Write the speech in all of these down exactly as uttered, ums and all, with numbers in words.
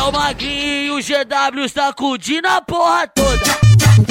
o Magrinho, o G W sacudindo a porra toda.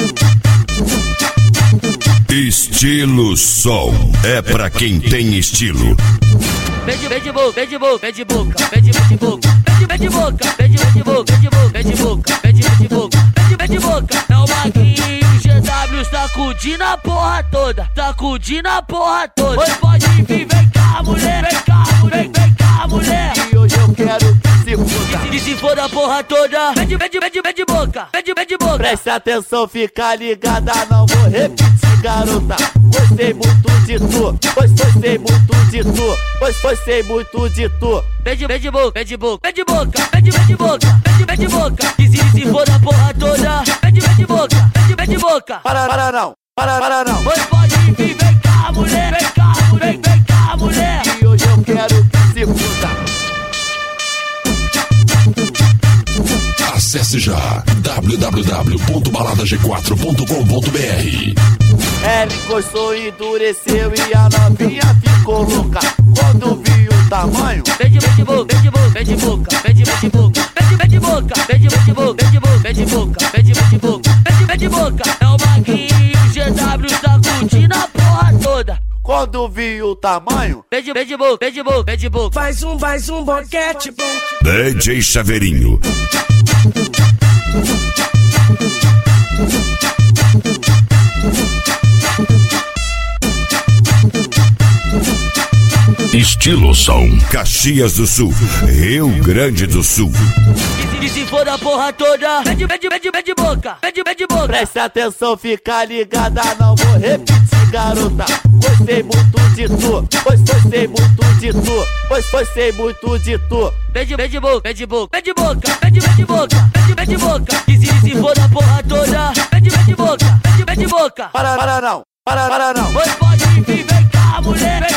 Estilo som é pra quem tem estilo. Vem de, vem de boca, vem de boca, vem de boca, vem de, vem de boca, vem de, vem de boca, vem de, vem de boca, vem de boca, vem de boca, vem de, vem de boca, vem de, vem de boca. É o Magrinho, o G W sacudindo a porra toda, sacudindo a porra toda. Oi, pode vir, vem cá, mulher, vem cá, mulher, vem, vem cá, mulher. E hoje eu quero que se foda. E se for a porra toda, vem de, vem de, vem de, vem de boca, vem de, vem de boca. Preste atenção, fica ligada, não vou repetir, garota. Gostei muito de tu, pois gostei muito de tu, pois gostei muito de tu. Vem de, vem de boca, vem de boca, vem de boca, vem de, vem de boca, vem de, vem de boca. E se, se for a porra toda, vem de, vem de boca, vem de, vem de boca. Para, para não, para, para não. Oi, pode vir, vem cá, mulher, vem cá, mulher, vem, vem cá, mulher. E hoje eu quero que se foda. Acesse já w w w ponto balada g quatro ponto com ponto b r. Ela encostou, endureceu e a novinha ficou louca quando viu o tamanho. Vem de, vem de boca, vem de boca, vem de boca, vem de, vem de boca, vem de, vem de boca, vem de, vem de boca, vem de boca, vem de boca, vem de, vem de boca, vem de, vem de boca. É o Magrinho, o G W sacudindo a porra toda. Quando viu o tamanho, vem de, vem de boca, vem de boca, vem de boca. Faz um, faz um boquete bom. D J Chaveirinho. Estilo som Caxias do Sul, Rio Grande do Sul. E se, e se for a porra toda, vem de, vem de, vem de, vem de boca, vem de, vem de boca. Preste atenção, fica ligada, não vou repetir, garota. Gostei muito de tu, pois gostei muito de tu, pois gostei muito de tu. Vem de, vem de boca, vem de boca, vem de boca, vem de, vem de boca, vem de, vem de boca. E se, e se for a porra toda, vem de, vem de boca, vem de, vem de boca. Para, para não, para, para não. Oi, pode vir, vem cá, mulher.